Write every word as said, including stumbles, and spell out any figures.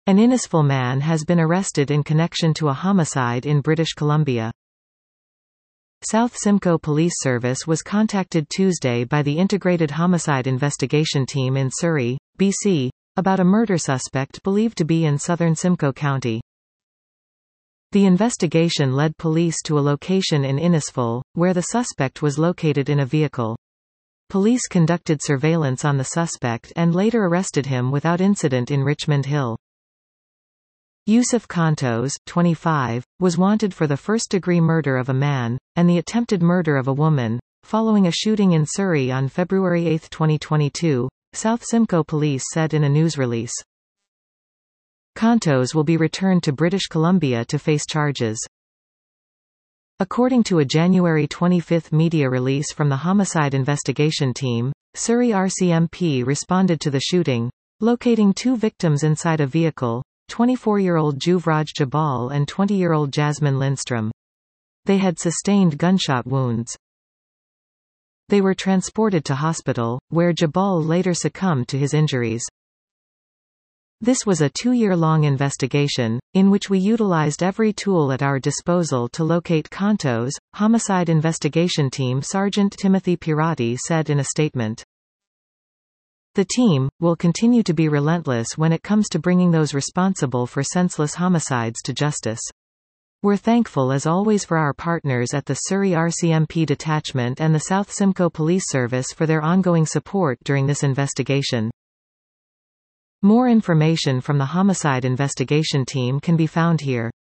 An Innisfail man has been arrested in connection to a homicide in British Columbia. South Simcoe Police Service was contacted Tuesday by the Integrated Homicide Investigation Team in Surrey, B C, about a murder suspect believed to be in southern Simcoe County. The investigation led police to a location in Innisfail, where the suspect was located in a vehicle. Police conducted surveillance on the suspect and later arrested him without incident in Richmond Hill. Yusuf Kantos, twenty-five, was wanted for the first-degree murder of a man, and the attempted murder of a woman, following a shooting in Surrey on February eighth twenty twenty-two, South Simcoe Police said in a news release. Kantos will be returned to British Columbia to face charges. According to a January twenty-fifth media release from the Homicide Investigation Team, Surrey R C M P responded to the shooting, locating two victims inside a vehicle, twenty-four-year-old Juvraj Jabal and twenty-year-old Jasmine Lindstrom. They had sustained gunshot wounds. They were transported to hospital, where Jabal later succumbed to his injuries. This was a two-year-long investigation, in which we utilized every tool at our disposal to locate Kantos, Homicide Investigation Team Sergeant Timothy Pirati said in a statement. The team will continue to be relentless when it comes to bringing those responsible for senseless homicides to justice. We're thankful as always for our partners at the Surrey R C M P Detachment and the South Simcoe Police Service for their ongoing support during this investigation. More information from the Homicide Investigation Team can be found here.